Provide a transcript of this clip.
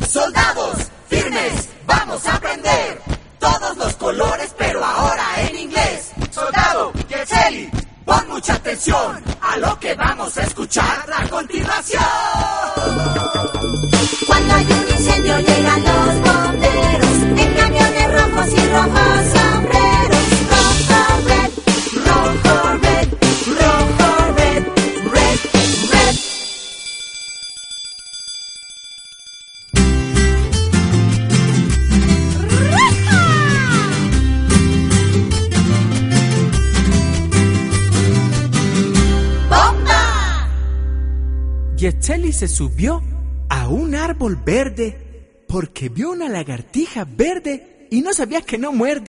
Soldados, firmes, vamos a aprender todos los colores, pero ahora en inglés. Soldado, Yetzeli, pon mucha atención a lo que vamos a escuchar a continuación. Cuando hay un incendio llegan los bomberos en camiones rojos y rojos sombreros. Rojo, red, rojo, red, rojo, red, red, red. ¡Bomba! Yetzeli se subió a un árbol verde porque vio una lagartija verde y no sabía que no muerde.